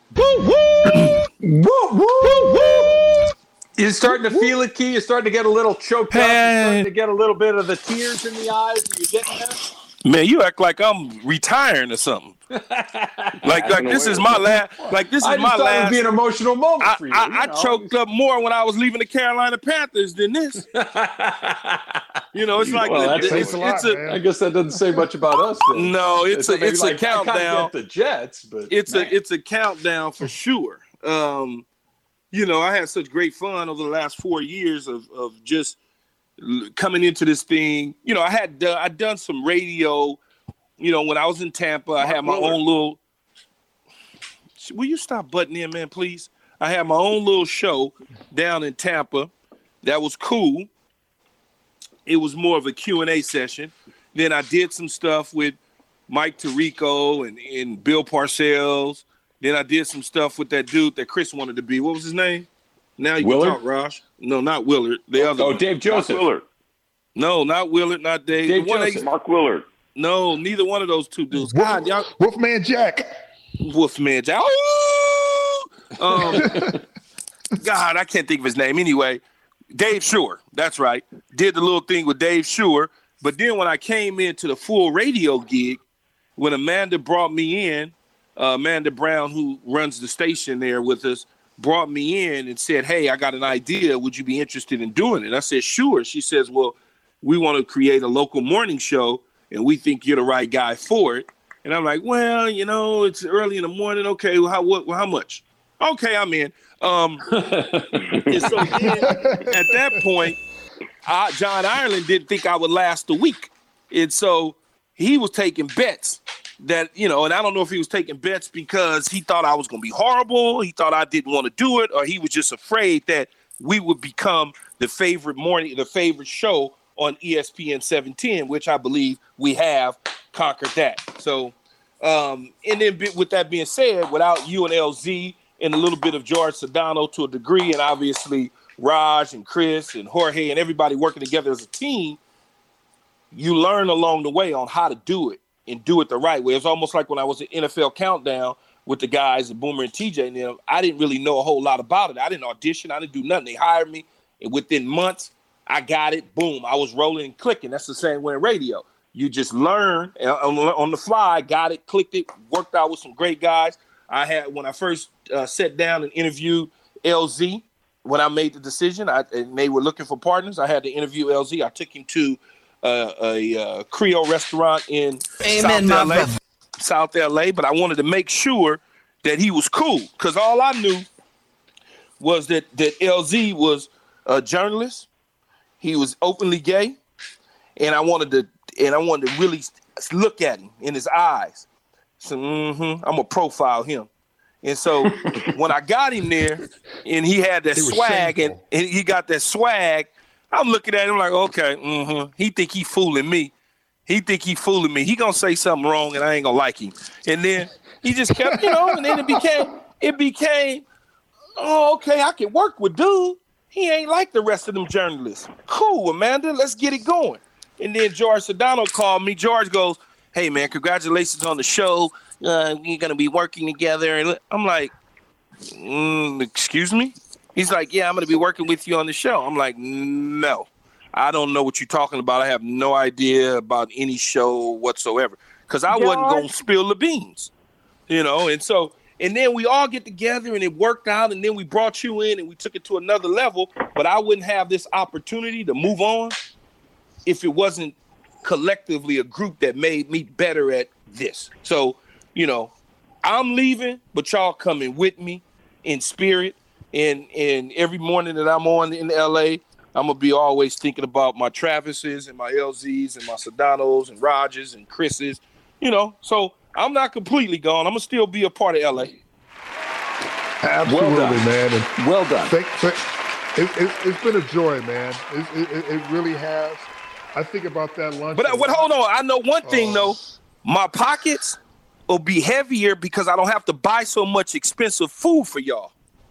Woo woo! Woo woo! You're starting to feel it, Key. You're starting to get a little choked up. You're starting to get a little bit of the tears in the eyes. Are you getting there? Man, you act like I'm retiring or something. like this is my last. Like this is I my just thought last. It would be an emotional moment for you. I choked up more when I was leaving the Carolina Panthers than this. It's like I guess that doesn't say much about us. Then. No, it's a countdown. I can't get the Jets, but it's a countdown for sure. I had such great fun over the last 4 years of just coming into this thing. I'd done some radio. When I was in Tampa, I had my own little. Will you stop butting in, man, please? I had my own little show down in Tampa. That was cool. It was more of a Q&A session. Then I did some stuff with Mike Tirico and Bill Parcells. Then I did some stuff with that dude that Chris wanted to be. What was his name? Now you Willard? can talk, Raj. No, not Willard. The other one. Dave Joseph. Willard. No, not Willard, not Dave. Dave Joseph. Mark Willard. No, neither one of those two dudes. God, y'all. Wolfman Jack. Wolfman Jack. God, I can't think of his name. Anyway, Dave Shore. That's right. Did the little thing with Dave Shore. But then when I came into the full radio gig, when Amanda brought me in, Amanda Brown, who runs the station there with us, brought me in and said, hey, I got an idea. Would you be interested in doing it? I said, sure. She says, well, we want to create a local morning show, and we think you're the right guy for it. And I'm like, well, it's early in the morning. Okay, well, how much? Okay, I'm in. And so then, at that point, John Ireland didn't think I would last a week. And so he was taking bets that, and I don't know if he was taking bets because he thought I was going to be horrible. He thought I didn't want to do it, or he was just afraid that we would become the favorite show on ESPN 710, which I believe we have conquered that. So, and then with that being said, without UNLZ and a little bit of George Sedano to a degree, and obviously Raj and Chris and Jorge and everybody working together as a team, you learn along the way on how to do it and do it the right way. It's almost like when I was at NFL Countdown with the guys at Boomer and TJ and them, I didn't really know a whole lot about it. I didn't audition. I didn't do nothing. They hired me, and within months, I got it. Boom. I was rolling and clicking. That's the same way in radio. You just learn on the fly, got it, clicked it, worked out with some great guys. When I first sat down and interviewed LZ, when I made the decision, and they were looking for partners, I had to interview LZ. I took him to a Creole restaurant in South LA, but I wanted to make sure that he was cool, because all I knew was that LZ was a journalist. He was openly gay, and I wanted to really look at him in his eyes. So I'm gonna profile him. And so when I got him there, and he had that swag, and he got that swag, I'm looking at him like, okay, he think he fooling me. He He gonna say something wrong, and I ain't gonna like him. And then he just kept, and then it became, oh, okay, I can work with dude. He ain't like the rest of them journalists. Cool, Amanda, let's get it going. And then George Sedano called me. George goes, hey, man, congratulations on the show. We're going to be working together. And I'm like, excuse me? He's like, yeah, I'm going to be working with you on the show. I'm like, no, I don't know what you're talking about. I have no idea about any show whatsoever, because I wasn't going to spill the beans, And so, and then we all get together and it worked out, and then we brought you in and we took it to another level. But I wouldn't have this opportunity to move on if it wasn't collectively a group that made me better at this. So, I'm leaving, but y'all coming with me in spirit. And every morning that I'm on in LA, I'm gonna be always thinking about my Travises and my LZs and my Sedanos and Rogers and Chris's, So I'm not completely gone. I'm gonna still be a part of LA. Absolutely, man. And well done. It's been a joy, man. It really has. I think about that lunch. But hold on. I know one thing, though. My pockets will be heavier because I don't have to buy so much expensive food for y'all.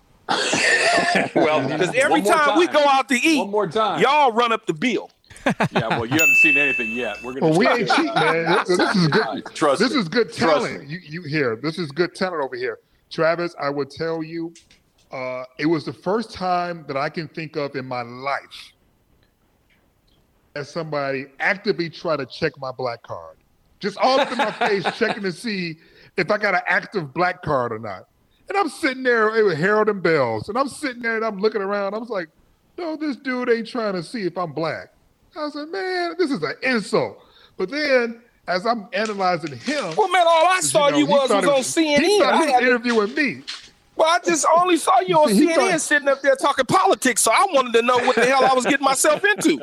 Well, because every time we go out to eat, one more time, y'all run up the bill. Yeah, well, you haven't seen anything yet. We ain't cheap, man. This is good. Trust this me. is good talent. You hear? This is good talent over here. Travis, I would tell you, it was the first time that I can think of in my life as somebody actively try to check my black card. Just all up in my face, checking to see if I got an active black card or not. And I'm sitting there, it was Harold and Bells, and I'm sitting there and I'm looking around. I was like, no, this dude ain't trying to see if I'm black. I was like, man, this is an insult. But then, as I'm analyzing him, well, man, all I saw you was on CNN. He thought he was interviewing me. Well, I just only saw you on CNN sitting up there talking politics, so I wanted to know what the hell I was getting myself into.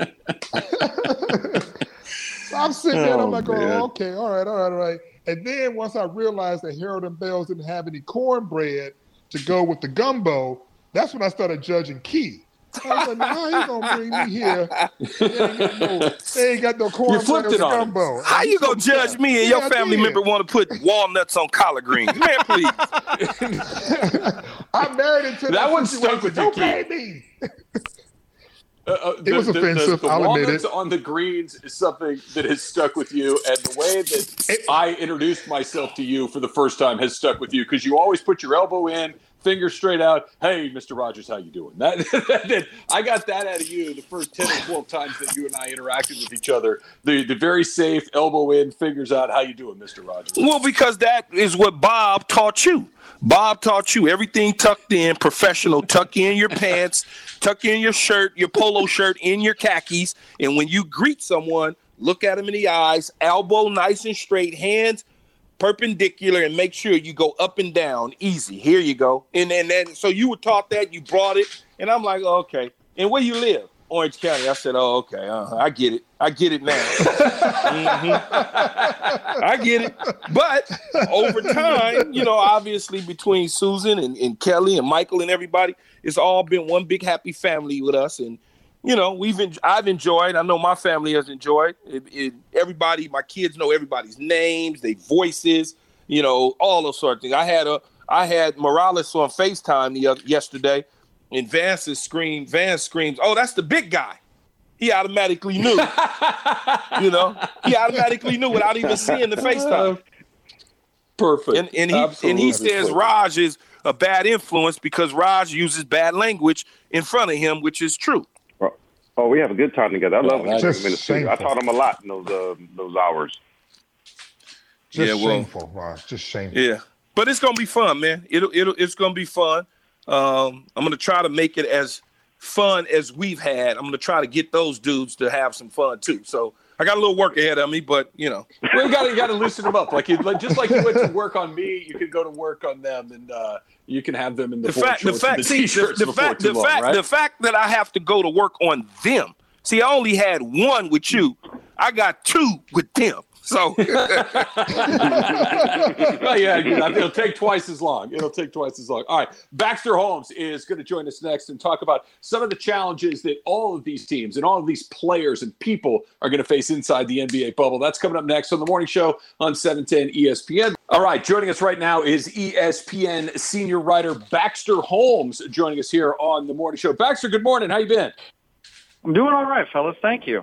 So I'm sitting there and I'm like, oh, okay, all right. And then once I realized that Harold and Bells didn't have any cornbread to go with the gumbo, that's when I started judging Key. I was like, how you gonna bring me here? They ain't got no cornbread or gumbo. How you gonna judge me and your family member want to put walnuts on collard greens? Man, please. I'm married into that one stuck with you, Key. It was offensive. I'll admit it. On the greens is something that has stuck with you, and the way that I introduced myself to you for the first time has stuck with you because you always put your elbow in, finger straight out. Hey, Mr. Rogers, how you doing? That I got that out of you the first 10 or 12 times that you and I interacted with each other. The very safe elbow in, fingers out. How you doing, Mr. Rogers? Well, because that is what Bob taught you. Bob taught you everything tucked in, professional. Tuck in your pants, tuck in your shirt, your polo shirt, in your khakis. And when you greet someone, look at them in the eyes, elbow nice and straight, hands perpendicular, and make sure you go up and down easy. Here you go. And then so you were taught that, you brought it, and I'm like, okay. And where you live? Orange County. I said, oh, okay. I get it. I get it now. I get it. But over time, obviously between Susan and Kelly and Michael and everybody, it's all been one big happy family with us. And, I've enjoyed. I know my family has enjoyed. Everybody, my kids know everybody's names, their voices, all those sort of things. I had Morales on FaceTime yesterday. And Vance screams, oh, that's the big guy. He automatically knew. He automatically knew without even seeing the FaceTime. Perfect. And he says Raj is a bad influence because Raj uses bad language in front of him, which is true. Oh, we have a good time together. I love when you bring him in the studio. I taught him a lot in those hours. Shameful, Raj. Just shameful. Yeah, but it's gonna be fun, man. It's gonna be fun. I'm going to try to make it as fun as we've had. I'm going to try to get those dudes to have some fun too. So I got a little work ahead of me, but well, you got to loosen them up. Just like you went to work on me, you can go to work on them, and you can have them in the fact that I have to go to work on them. See, I only had one with you. I got two with them. So, it'll take twice as long. All right. Baxter Holmes is going to join us next and talk about some of the challenges that all of these teams and all of these players and people are going to face inside the NBA bubble. That's coming up next on The Morning Show on 710 ESPN. All right. Joining us right now is ESPN senior writer Baxter Holmes joining us here on The Morning Show. Baxter, good morning. How you been? I'm doing all right, fellas. Thank you.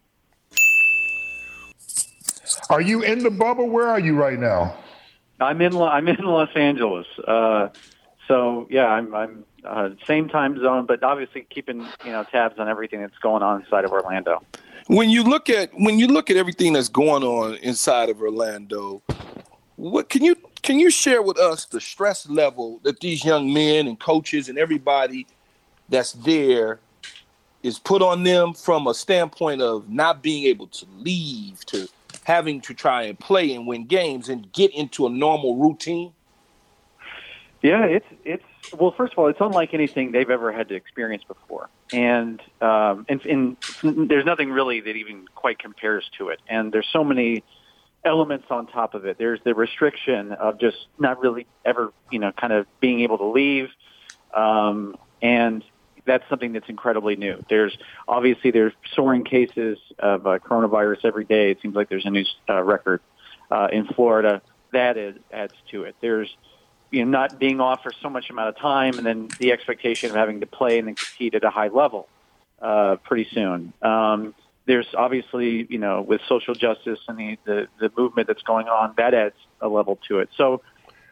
Are you in the bubble? Where are you right now? I'm in Los Angeles. So yeah, I'm same time zone, but obviously keeping tabs on everything that's going on inside of Orlando. When you look at everything that's going on inside of Orlando, what can you share with us the stress level that these young men and coaches and everybody that's there is put on them from a standpoint of not being able to leave, to having to try and play and win games and get into a normal routine? Yeah, it's well, first of all, it's unlike anything they've ever had to experience before. And there's nothing really that even quite compares to it. And there's so many elements on top of it. There's the restriction of just not really ever, kind of being able to leave. And that's something that's incredibly new. There's soaring cases of coronavirus every day. It seems like there's a new record in Florida. That adds to it. There's not being off for so much amount of time, and then the expectation of having to play and then compete at a high level pretty soon. There's obviously, with social justice and the movement that's going on, that adds a level to it. So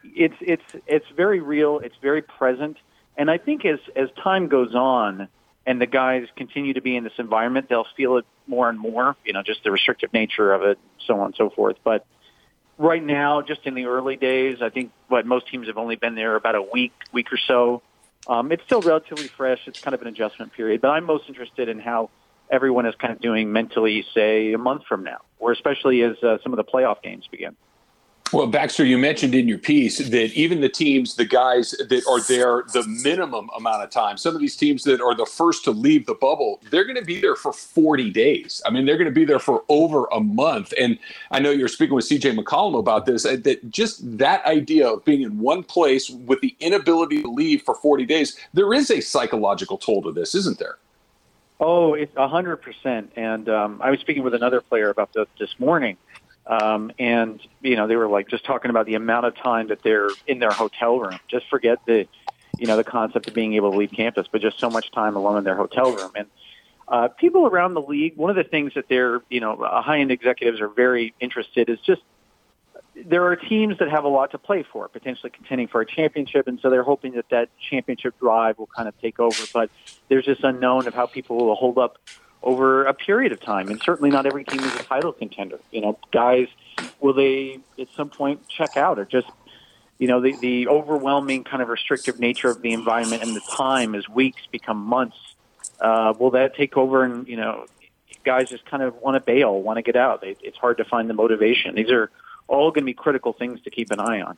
it's very real. It's very present. And I think as time goes on and the guys continue to be in this environment, they'll feel it more and more, just the restrictive nature of it, so on and so forth. But right now, just in the early days, I think most teams have only been there about a week or so. It's still relatively fresh. It's kind of an adjustment period. But I'm most interested in how everyone is kind of doing mentally, say, a month from now, or especially as some of the playoff games begin. Well, Baxter, you mentioned in your piece that even the teams, the guys that are there the minimum amount of time, some of these teams that are the first to leave the bubble, they're going to be there for 40 days. I mean, they're going to be there for over a month. And I know you're speaking with CJ McCollum about this, that just that idea of being in one place with the inability to leave for 40 days, there is a psychological toll to this, isn't there? Oh, it's 100%. And I was speaking with another player about this morning. And, they were just talking about the amount of time that they're in their hotel room. Just forget the concept of being able to leave campus, but just so much time alone in their hotel room. And people around the league, one of the things that they're, high-end executives are very interested is just there are teams that have a lot to play for, potentially contending for a championship, and so they're hoping that championship drive will kind of take over. But there's this unknown of how people will hold up over a period of time, and certainly not every team is a title contender. Guys, will they at some point check out, or just, the overwhelming kind of restrictive nature of the environment and the time as weeks become months, will that take over and, guys just kind of want to bail, want to get out. It's hard to find the motivation. These are all going to be critical things to keep an eye on.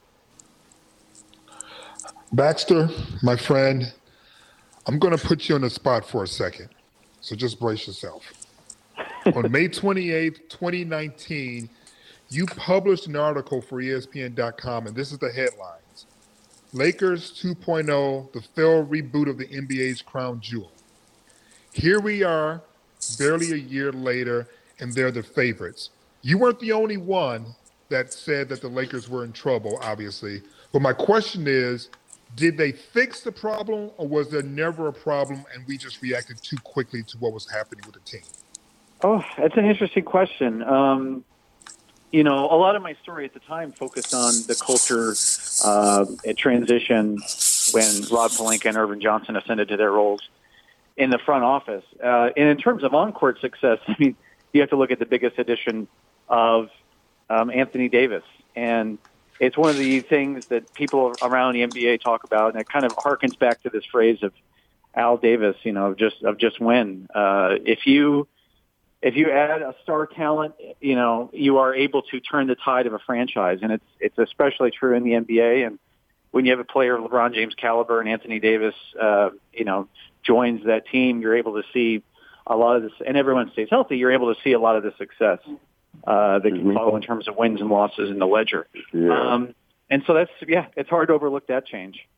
Baxter, my friend, I'm going to put you on the spot for a second. So just brace yourself. On May 28th, 2019, you published an article for ESPN.com, and this is the headlines. Lakers 2.0, the failed reboot of the NBA's crown jewel. Here we are, barely a year later, and they're the favorites. You weren't the only one that said that the Lakers were in trouble, obviously. But my question is, did they fix the problem, or was there never a problem and we just reacted too quickly to what was happening with the team? Oh, that's an interesting question. A lot of my story at the time focused on the culture transition when Rob Pelinka and Irvin Johnson ascended to their roles in the front office. And in terms of on-court success, I mean, you have to look at the biggest addition of Anthony Davis. And it's one of the things that people around the NBA talk about, and it kind of harkens back to this phrase of Al Davis, of just win. If you add a star talent, you are able to turn the tide of a franchise, and it's especially true in the NBA. And when you have a player of LeBron James caliber and Anthony Davis, joins that team, you're able to see a lot of this, and everyone stays healthy. You're able to see a lot of the success that can follow in terms of wins and losses in the ledger. Yeah. And so it's hard to overlook that change.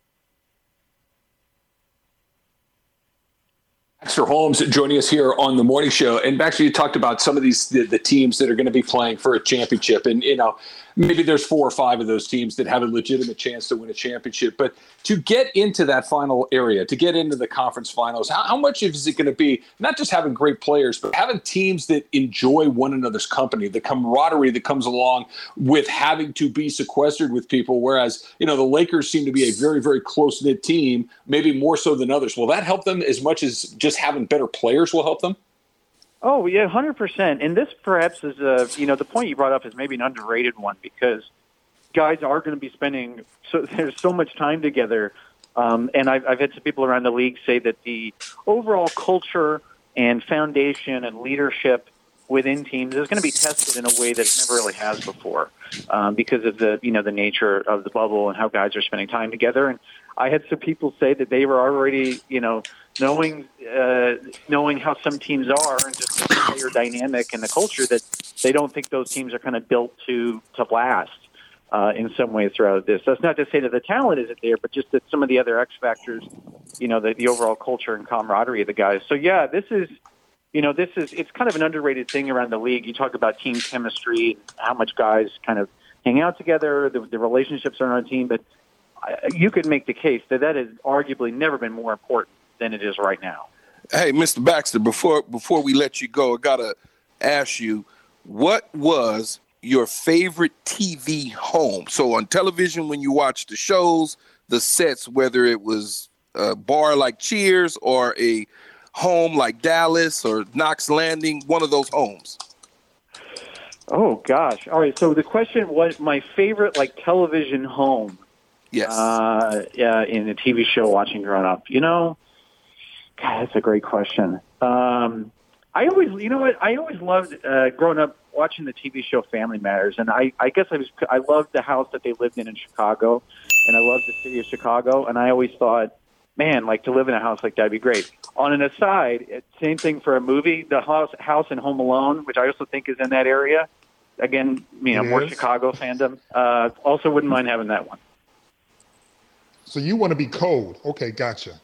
Baxter Holmes joining us here on the morning show. And Baxter, you talked about some of these, the teams that are going to be playing for a championship. And, maybe there's 4 or 5 of those teams that have a legitimate chance to win a championship. But to get into that final area, to get into the conference finals, how much is it going to be not just having great players, but having teams that enjoy one another's company, the camaraderie that comes along with having to be sequestered with people, whereas, the Lakers seem to be a very, very close-knit team, maybe more so than others. Will that help them as much as just having better players will help them? Oh, yeah, 100%. And this perhaps is, the point you brought up is maybe an underrated one, because guys are going to be spending there's so much time together. And I've had some people around the league say that the overall culture and foundation and leadership within teams is going to be tested in a way that it never really has before, because of the nature of the bubble and how guys are spending time together. And I had some people say that they were already, knowing how some teams are and just the player dynamic and the culture, that they don't think those teams are kind of built to last in some ways throughout this. That's not to say that the talent isn't there, but just that some of the other X factors, the overall culture and camaraderie of the guys. So yeah, this is it's kind of an underrated thing around the league. You talk about team chemistry, how much guys kind of hang out together, the relationships are on a team, but you could make the case that has arguably never been more important than it is right now. Hey, Mr. Baxter, before we let you go, I got to ask you, what was your favorite TV home. So on television, when you watch the shows, the sets, whether it was a bar like Cheers or a home like Dallas or Knox Landing, one of those homes. Oh, gosh. All right. So the question was my favorite, television home. Yes. In a TV show watching growing up. God, that's a great question. I always loved growing up watching the TV show Family Matters, and I guess I loved the house that they lived in Chicago, and I loved the city of Chicago, and I always thought, man, to live in a house like that would be great. On an aside, same thing for a movie, the house in Home Alone, which I also think is in that area. Again, more Chicago fandom. Also wouldn't mind having that one. So you want to be cold. Okay, gotcha.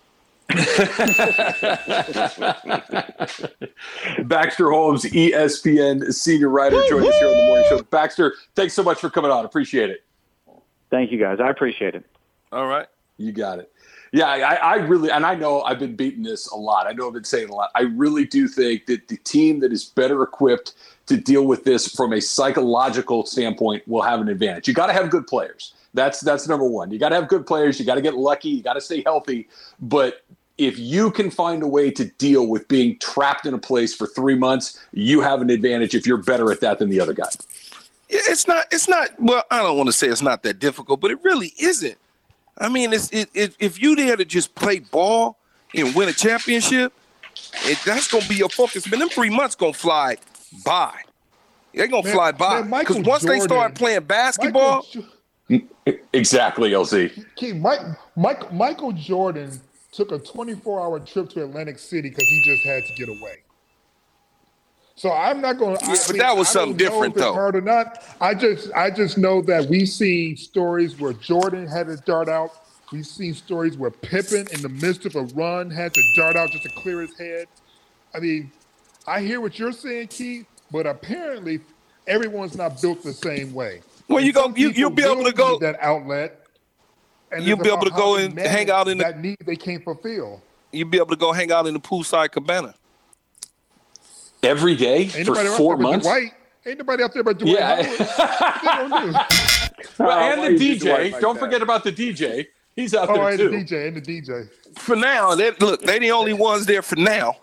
Baxter Holmes, ESPN senior writer, joined us here on the morning show. Baxter, thanks so much for coming on. Appreciate it. Thank you, guys. I appreciate it. All right. You got it. Yeah, I really, and I know I've been beating this a lot. I know I've been saying a lot. I really do think that the team that is better equipped to deal with this from a psychological standpoint will have an advantage. You got to have good players. That's number one. You got to have good players. You got to get lucky. You got to stay healthy. But if you can find a way to deal with being trapped in a place for 3 months, you have an advantage if you're better at that than the other guy. It's not. Well, I don't want to say it's not that difficult, but it really isn't. I mean, if you there to just play ball and win a championship, that's going to be your focus. Man, them 3 months going to fly by. They're going to fly by. Because once they start playing basketball. Exactly, LZ. Michael Jordan took a 24-hour trip to Atlantic City because he just had to get away. So I'm not going to. Yeah, but that was something different, though. Hard or not? I just know that we see stories where Jordan had to dart out. We've seen stories where Pippen, in the midst of a run, had to dart out just to clear his head. I mean, I hear what you're saying, Keith, but apparently everyone's not built the same way. Well, you'll be able to go that outlet. And you'll be able to go and hang out in that need they can't fulfill. You'll be able to go hang out in the poolside cabana every day for 4 months. Ain't nobody out there but Dwight Howard. And the DJ. Don't forget about the DJ. He's out there too. And the DJ. For now, they're the only ones there for now.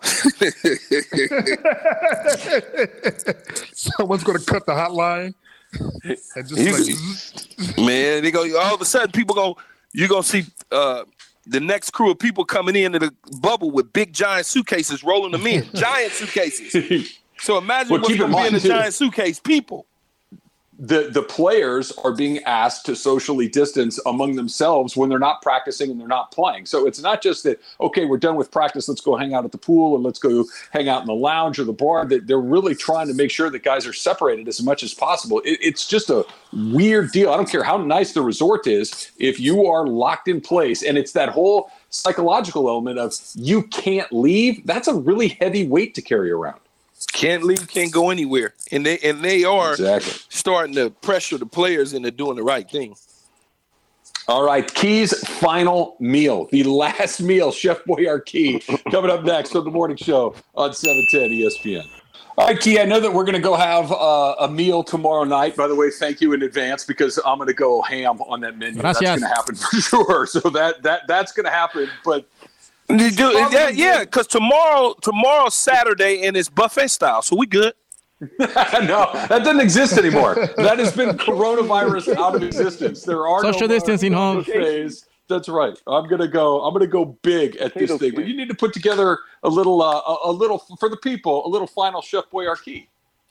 Someone's going to cut the hotline. And just man, they go. All of a sudden, you're gonna see the next crew of people coming into the bubble with big giant suitcases, rolling them in, giant suitcases. So imagine what's going to be in the giant suitcase, people. The players are being asked to socially distance among themselves when they're not practicing and they're not playing. So it's not just that, okay, we're done with practice, let's go hang out at the pool or let's go hang out in the lounge or the bar. That they're really trying to make sure that guys are separated as much as possible. It's just a weird deal. I don't care how nice the resort is if you are locked in place. And it's that whole psychological element of you can't leave. That's a really heavy weight to carry around. Can't leave, can't go anywhere. And they are starting to pressure the players into doing the right thing. All right, Key's final meal, the last meal, Chef Boyardee, coming up next on the morning show on 710 ESPN. All right, Key, I know that we're going to go have a meal tomorrow night. By the way, thank you in advance because I'm going to go ham on that menu. Gracias. That's going to happen for sure. So that's going to happen, but because tomorrow's Saturday and it's buffet style, so we good. No, that doesn't exist anymore. That has been coronavirus out of existence. There are social distancing home. That's right. I'm gonna go big at this thing. But you need to put together a little for the people, a little final Chef Boyardee.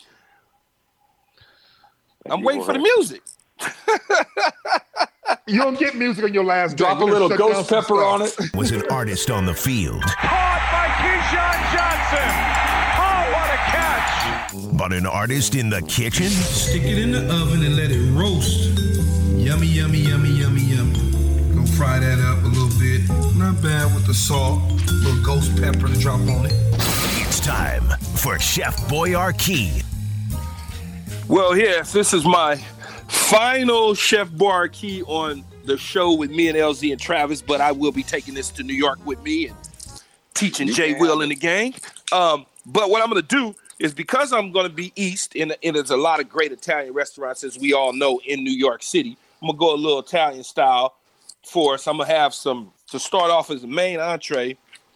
I'm waiting for the music. You don't get music on your last drop a little ghost pepper on it. Was an artist on the field. Caught by Keyshawn Johnson. Oh, what a catch. But an artist in the kitchen? Stick it in the oven and let it roast. Yummy, yummy, yummy, yummy, yummy. Gonna fry that up a little bit. Not bad with the salt. A little ghost pepper to drop on it. It's time for Chef Boyardee. Well, yes, this is my final Chef Boyardee on the show with me and LZ and Travis, but I will be taking this to New York with me and teaching Jay Will and the gang. But what I'm going to do is because I'm going to be east, and there's a lot of great Italian restaurants, as we all know, in New York City. I'm going to go a little Italian style for us. I'm going to have some, to start off as the main entree,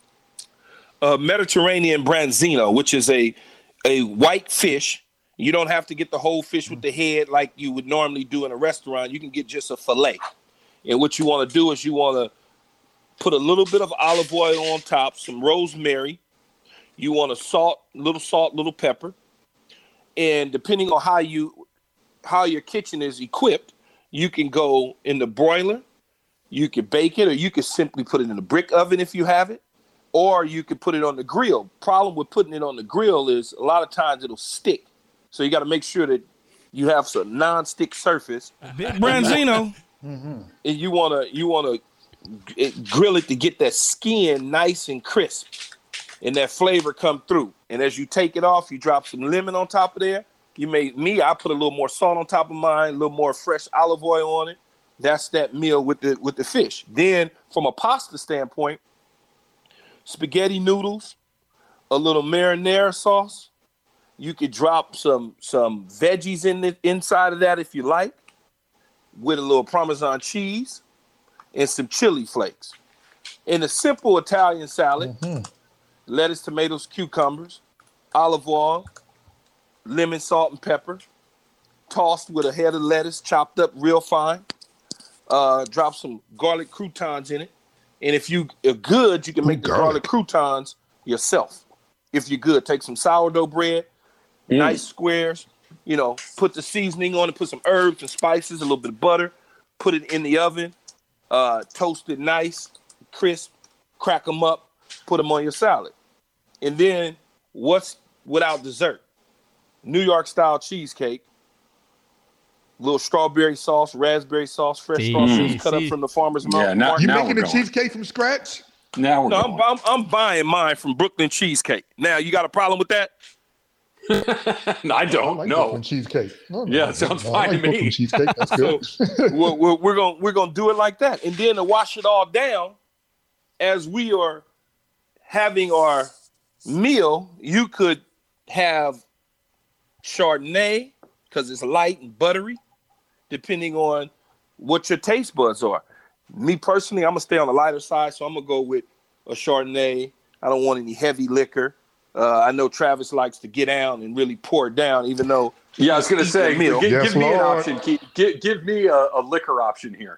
Mediterranean branzino, which is a white fish. You don't have to get the whole fish with the head like you would normally do in a restaurant. You can get just a fillet. And what you want to do is you want to put a little bit of olive oil on top, some rosemary. You want to little pepper. And depending on how your kitchen is equipped, you can go in the broiler, you can bake it, or you can simply put it in a brick oven if you have it, or you can put it on the grill. Problem with putting it on the grill is a lot of times it'll stick. So you got to make sure that you have some non-stick surface. Big branzino. And you want to grill it to get that skin nice and crisp and that flavor come through. And as you take it off, you drop some lemon on top of there. I put a little more salt on top of mine, a little more fresh olive oil on it. That's that meal with the fish. Then from a pasta standpoint, spaghetti noodles, a little marinara sauce. You could drop some veggies inside of that if you like, with a little Parmesan cheese and some chili flakes. In a simple Italian salad, lettuce, tomatoes, cucumbers, olive oil, lemon, salt, and pepper, tossed with a head of lettuce chopped up real fine. Drop some garlic croutons in it. And if you are good, you can make the garlic croutons yourself. If you're good, take some sourdough bread, nice squares, put the seasoning on it, put some herbs and spices, a little bit of butter, put it in the oven, toast it nice, crisp, crack them up, put them on your salad. And then what's without dessert? New York style cheesecake, little strawberry sauce, raspberry sauce, fresh strawberries cut up from the farmer's market. You making the cheesecake from scratch? I'm buying mine from Brooklyn Cheesecake. Now, you got a problem with that? I don't. like no cheesecake. Yeah, it sounds fine to me. Cheesecake. That's good. So we're gonna do it like that, and then to wash it all down, as we are having our meal, you could have Chardonnay because it's light and buttery, depending on what your taste buds are. Me personally, I'm gonna stay on the lighter side, so I'm gonna go with a Chardonnay. I don't want any heavy liquor. I know Travis likes to get down and really pour it down, even though. Yeah, I was going to say, give me an option. Give me a liquor option here.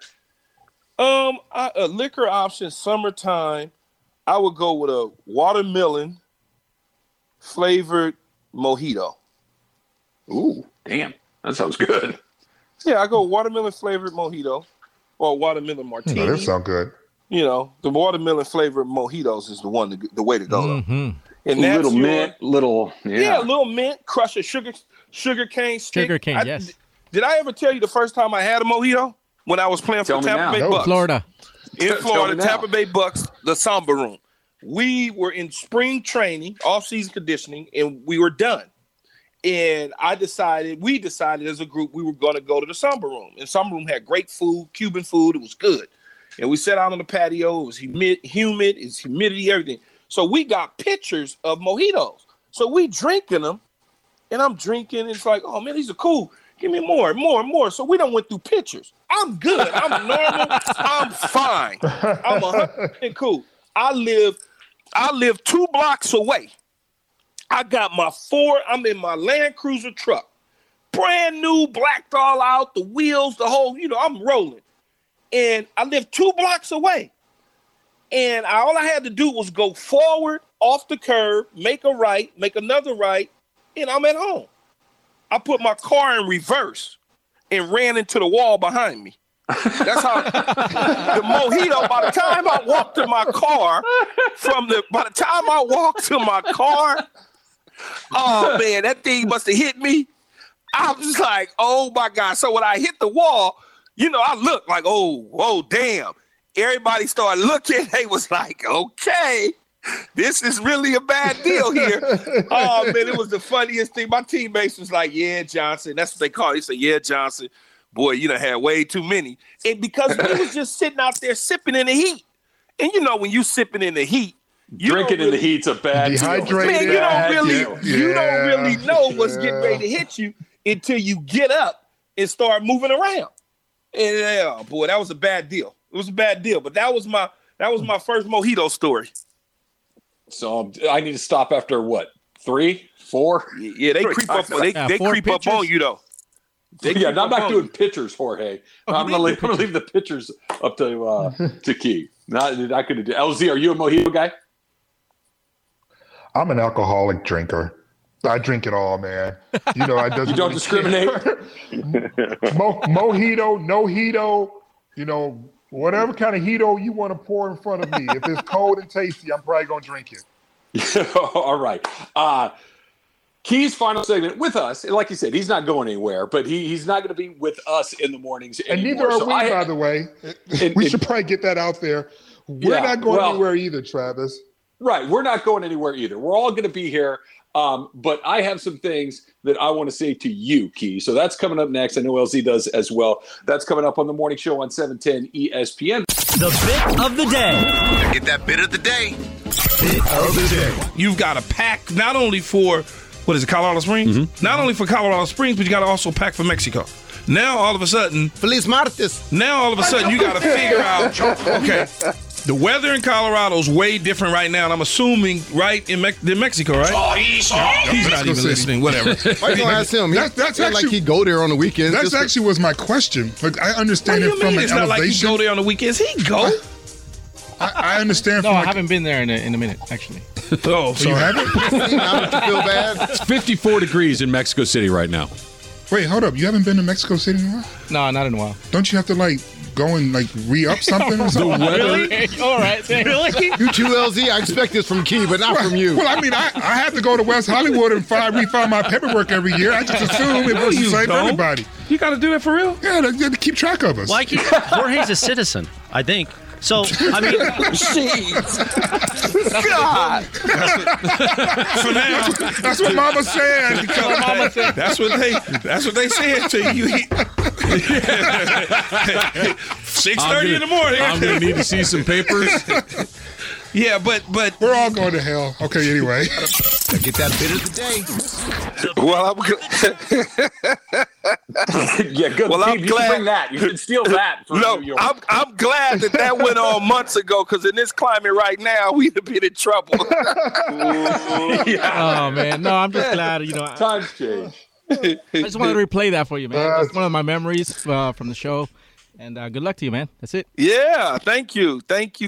A liquor option, summertime, I would go with a watermelon flavored mojito. Ooh, damn. That sounds good. Yeah, I go watermelon flavored mojito or watermelon martini. That sounds good. The watermelon flavored mojitos is the way to go. Mm-hmm. And that's little mint, little mint, crush a sugar cane stick. Sugar cane, yes. Did I ever tell you the first time I had a mojito when I was playing for Tampa Bay Bucks? Florida. In Florida, Tampa Bay Bucks, the Samba Room. We were in spring training, off-season conditioning, and we were done. And we decided as a group we were going to go to the Samba Room. And Samba Room had great food, Cuban food. It was good. And we sat out on the patio. It was humid, it's humidity, everything. So we got pictures of mojitos. So we drinking them, and I'm drinking. And it's like, oh, man, these are cool. Give me more. So we done went through pictures. I'm good. I'm normal. I'm fine. I'm 100% cool. I live 2 blocks away. I got I'm in my Land Cruiser truck. Brand new, blacked all out, the wheels, the whole, I'm rolling. And I live 2 blocks away. And all I had to do was go forward, off the curb, make a right, make another right, and I'm at home. I put my car in reverse and ran into the wall behind me. That's how the mojito, by the time I walked to my car, oh, man, that thing must have hit me. I was just like, oh, my God. So when I hit the wall, I looked like, oh, damn. Everybody started looking. They was like, okay, this is really a bad deal here. Oh, man, it was the funniest thing. My teammates was like, yeah, Johnson. That's what they call it. They said, yeah, Johnson. Boy, you done had way too many. And because we was just sitting out there sipping in the heat. And when you sipping in the heat, Drinking in the heat's a bad deal. Man, you don't really know what's getting ready to hit you until you get up and start moving around. And boy, that was a bad deal. It was a bad deal, but that was my first mojito story. So I need to stop after what? 3, 4? Yeah, they creep up. They creep up on you though. I'm not doing pitchers, Jorge. I'm gonna leave the pitchers up to Key. I could do. LZ, are you a mojito guy? I'm an alcoholic drinker. I drink it all, man. You know, I doesn't. You don't discriminate. Mojito, no hito. You know, whatever kind of hito you want to pour in front of me. If it's cold and tasty, I'm probably gonna drink it. All right. Key's final segment with us. Like you said, he's not going anywhere, but he's not going to be with us in the mornings anymore. And neither are we, by the way. We should probably get that out there. We're not going anywhere either, Travis. Right. We're not going anywhere either. We're all going to be here. But I have some things that I want to say to you, Key. So that's coming up next. I know LZ does as well. That's coming up on the morning show on 710 ESPN. The bit of the day. Get that bit of the day. Bit of the day. You've got to pack not only for, Colorado Springs? Mm-hmm. Not only for Colorado Springs, but you got to also pack for Mexico. Now, all of a sudden, Feliz Martes. Now, all of a sudden, you got to figure out, okay, the weather in Colorado is way different right now, and I'm assuming right in Mexico, right? He's not even listening. Whatever. Why you gonna ask him? That's actually like he go there on the weekends. That's actually was my question. Like I understand it from an it's elevation. Not like he go there on the weekends. He go. I understand. No, I haven't been there in a minute, actually. Oh, sorry. You haven't? Now that you feel bad. It's 54 degrees in Mexico City right now. Wait, hold up. You haven't been to Mexico City in a while? No, not in a while. Don't you have to go and re-up something or something? The weather? Really? All right. Really? You too, LZ. I expect this from Key, but not from you. Well, I mean, I have to go to West Hollywood and refile my paperwork every year. I just assume it was the same for everybody. You got to do that for real? Yeah, they have to keep track of us. Like Jorge's a citizen, I think. So, I mean, jeez. God. So now, that's what Mama said. That's what they said to you. 6:30 in the morning. I'm going to need to see some papers. Yeah, but we're all going to hell. Okay, anyway. Get that bit of the day. Well, I'm yeah, good. Well, I'm you glad. Should bring that. You should steal that. No, I'm glad that went on months ago, because in this climate right now, we'd have been in trouble. Yeah. Oh man, no, I'm just glad. Times change. I just wanted to replay that for you, man. It's one of my memories from the show. And good luck to you, man. That's it. Yeah, thank you.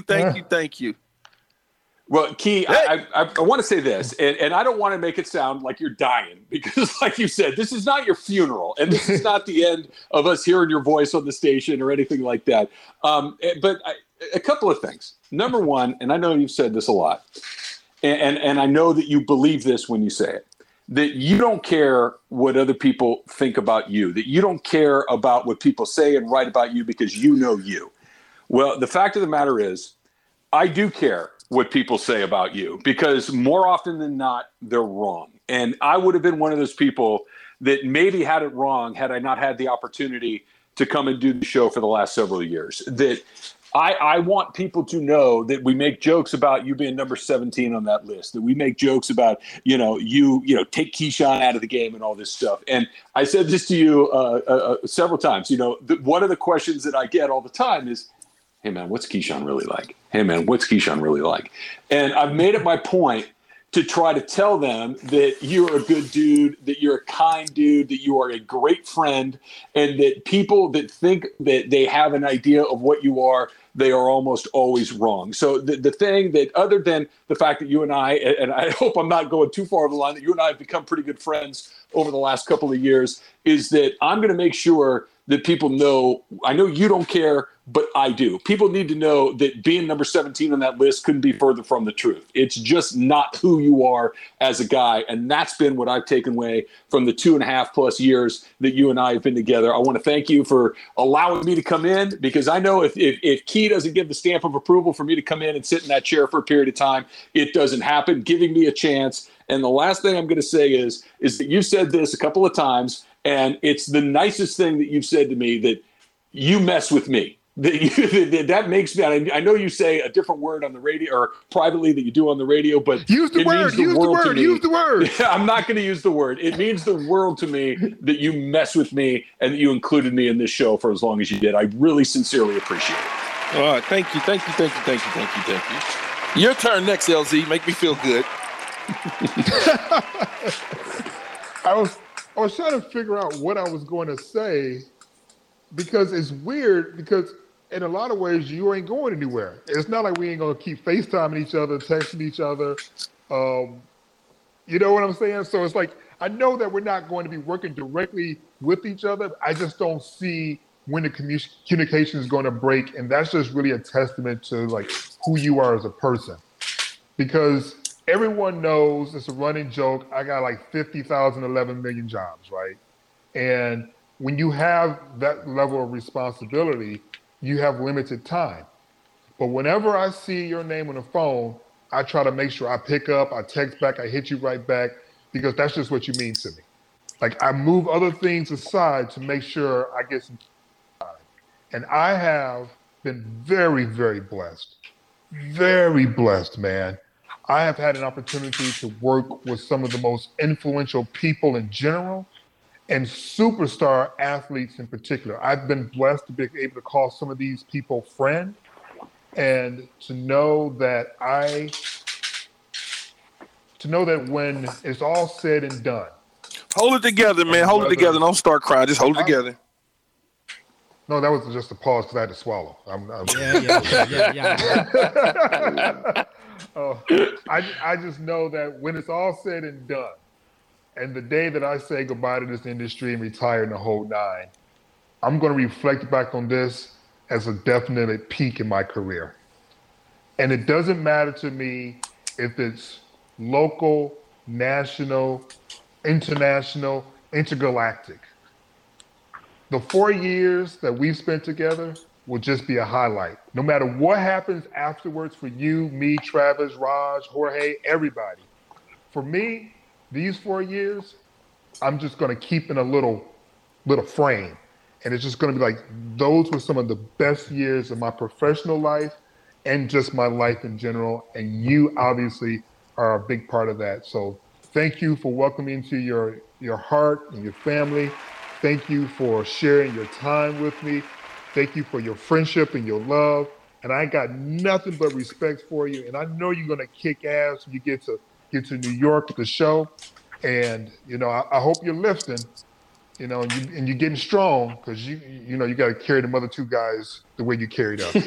Well, Key, I want to say this, and I don't want to make it sound like you're dying, because like you said, this is not your funeral, and this is not the end of us hearing your voice on the station or anything like that. But a couple of things. Number one, and I know you've said this a lot, and I know that you believe this when you say it, that you don't care what other people think about you, that you don't care about what people say and write about you because you know you. Well, the fact of the matter is, I do care what people say about you, because more often than not, they're wrong. And I would have been one of those people that maybe had it wrong had I not had the opportunity to come and do the show for the last several years. That I want people to know that we make jokes about you being number 17 on that list, that we make jokes about, you take Keyshawn out of the game and all this stuff. And I said this to you several times. One of the questions that I get all the time is, hey, man, what's Keyshawn really like? Hey, man, what's Keyshawn really like? And I've made it my point to try to tell them that you're a good dude, that you're a kind dude, that you are a great friend, and that people that think that they have an idea of what you are, they are almost always wrong. So the thing that, other than the fact that you and I hope I'm not going too far over the line, that you and I have become pretty good friends over the last couple of years, is that I'm going to make sure that people know, I know you don't care, but I do. People need to know that being number 17 on that list couldn't be further from the truth. It's just not who you are as a guy. And that's been what I've taken away from the 2.5+ years that you and I have been together. I want to thank you for allowing me to come in, because I know if Key doesn't give the stamp of approval for me to come in and sit in that chair for a period of time, it doesn't happen. Giving me a chance. And the last thing I'm going to say is that you said this a couple of times, and it's the nicest thing that you've said to me, that you mess with me. That makes me. I know you say a different word on the radio or privately that you do on the radio, but use the word. Use the word. I'm not going to use the word. It means the world to me that you mess with me and that you included me in this show for as long as you did. I really sincerely appreciate it. All right, thank you. Your turn next, LZ. Make me feel good. I was trying to figure out what I was going to say because it's weird because in a lot of ways you ain't going anywhere. It's not like we ain't going to keep FaceTiming each other, texting each other. You know what I'm saying? So it's like I know that we're not going to be working directly with each other. I just don't see when the communication is going to break, and that's just really a testament to like who you are as a person. Because everyone knows it's a running joke. I got like 50,000, 11 million jobs, right? And when you have that level of responsibility, you have limited time. But whenever I see your name on the phone, I try to make sure I pick up, I text back, I hit you right back, because that's just what you mean to me. Like I move other things aside to make sure I get some time. And I have been very, very blessed. Very blessed, man. I have had an opportunity to work with some of the most influential people in general and superstar athletes in particular. I've been blessed to be able to call some of these people friend and to know that when it's all said and done. Hold it together, man. Hold it together. Don't start crying. Just hold it together. No, that was just a pause because I had to swallow. I just know that when it's all said and done, and the day that I say goodbye to this industry and retire in the whole nine, I'm going to reflect back on this as a definite peak in my career. And it doesn't matter to me if it's local, national, international, intergalactic. The 4 years that we've spent together will just be a highlight. No matter what happens afterwards for you, me, Travis, Raj, Jorge, everybody. For me, these 4 years, I'm just going to keep in a little frame. And it's just going to be like, those were some of the best years of my professional life and just my life in general. And you obviously are a big part of that. So thank you for welcoming into your heart and your family. Thank you for sharing your time with me. Thank you for your friendship and your love. And I got nothing but respect for you. And I know you're going to kick ass when you get to New York with the show. And, I hope you're lifting, and you're getting strong because, you got to carry the other two guys the way you carried us.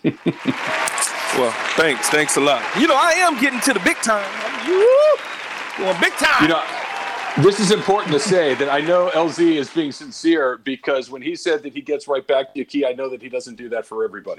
Well, thanks a lot. I am getting to the big time. Going big time. This is important to say that I know LZ is being sincere because when he said that he gets right back to you, Key, I know that he doesn't do that for everybody.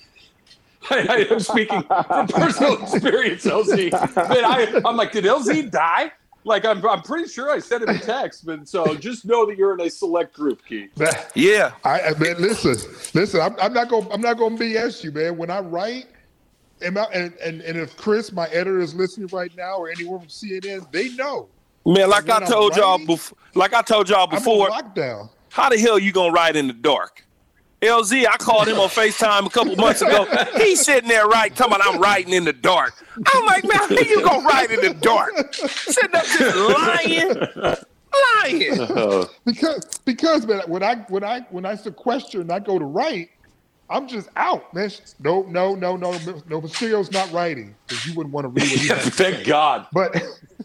I am speaking from personal experience, LZ. Man, I'm like, did LZ die? Like, I'm pretty sure I sent him a text, but so just know that you're in a select group, Key. Yeah. Man, listen. I'm not gonna BS you, man. When I write, and if Chris, my editor, is listening right now, or anyone from CNN, they know. Man, like I told y'all before, I'm on lockdown. How the hell you gonna write in the dark? LZ, I called him on FaceTime a couple months ago. He's sitting there talking about I'm writing in the dark. I'm like, man, how you gonna write in the dark? Sitting up just lying. Because man, when I sequester and I go to write, I'm just out, man. No, Mysterio's not writing because you wouldn't want to read what he has to Thank say. God. But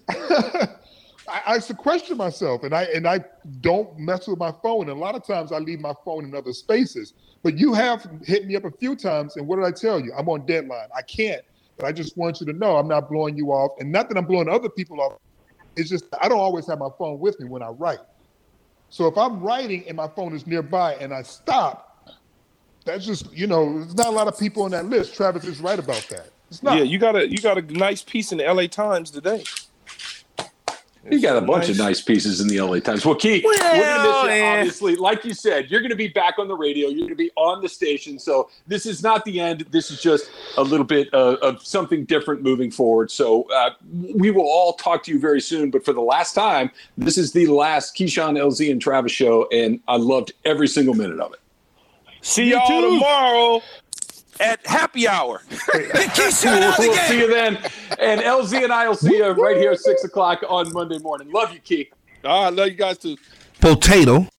I sequester myself and I don't mess with my phone. And a lot of times I leave my phone in other spaces. But you have hit me up a few times, and what did I tell you? I'm on deadline. I can't. But I just want you to know I'm not blowing you off. And not that I'm blowing other people off. It's just I don't always have my phone with me when I write. So if I'm writing and my phone is nearby and I stop, that's just, there's not a lot of people on that list. Travis is right about that. It's not. Yeah, you got a nice piece in the LA Times today. You got a bunch of nice pieces in the LA Times. Well, Key, we're going to miss you, obviously. Like you said, you're going to be back on the radio. You're going to be on the station. So this is not the end. This is just a little bit of something different moving forward. So we will all talk to you very soon. But for the last time, this is the last Keyshawn, LZ, and Travis show, and I loved every single minute of it. See y'all tomorrow at happy hour. We'll see you then. And LZ and I will see you right here at 6 o'clock on Monday morning. Love you, Key. All right, love you guys too. Potato.